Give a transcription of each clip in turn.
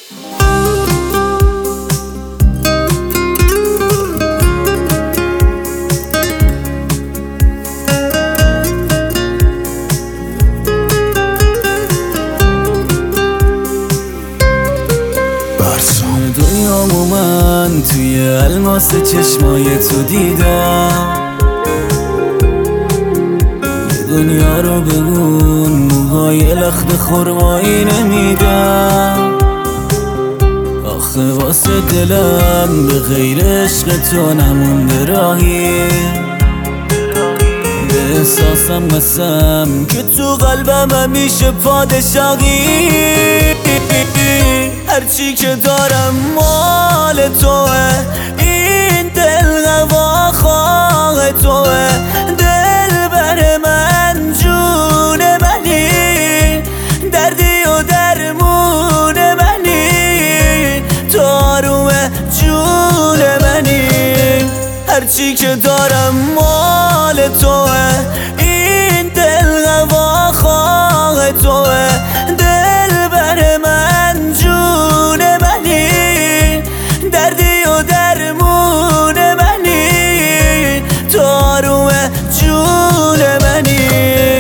دنیامو من توی الماس چشمای تو دیدم، یه دنیا رو به اون موهای لخت خرمایی نمیدم. آخه واسه دلم به غیر عشق تو نمونده راهی، به احساسم قسم که تو قلبم همیشه پادشاهی. هرچی که دارم مال توه، این دل هوا خواه توه. دل بر من جون منی، دردی و درمون منی، تو آروم جون منی. هرچی که دارم مال توه، این دل هوا خواه توه. دل بر من جون منی، دردی و درمون منی، تو آروم جون منی.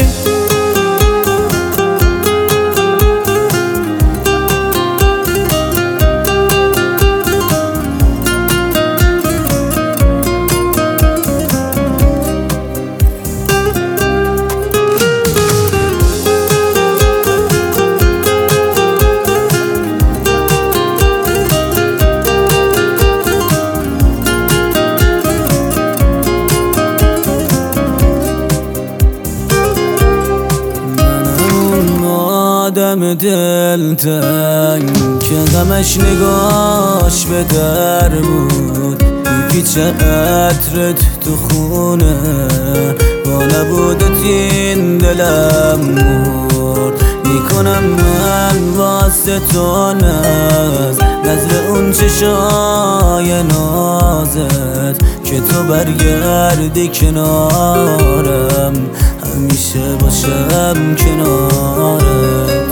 آدم دلتنگ که غمش نگاش به در بود، میپیچه عطرت تو خونه، با نبودت این دلم مرد. میکنم من واسه تو نظر اون چشای نازت، که تو برگردی کنارم، همیشه باشم کنارت.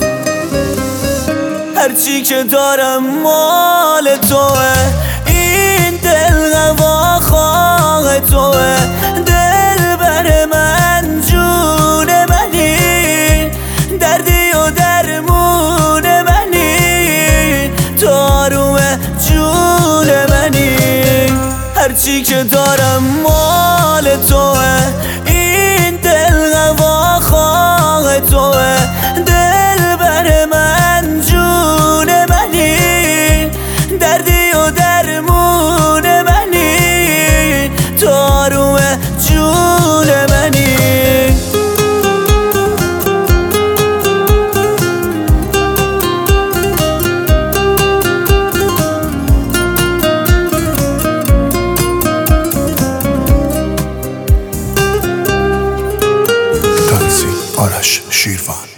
هرچی که دارم مال توه، این دل هوا خواه توه. دل بر من جون منی، دردی و درمون منی، تو آروم جون منی. هرچی که دارم مال توه، این دل هوا خواه توه. دل بر من جون منی، دردی و درمون منی، تو آروم جون منی. آرش شیروان.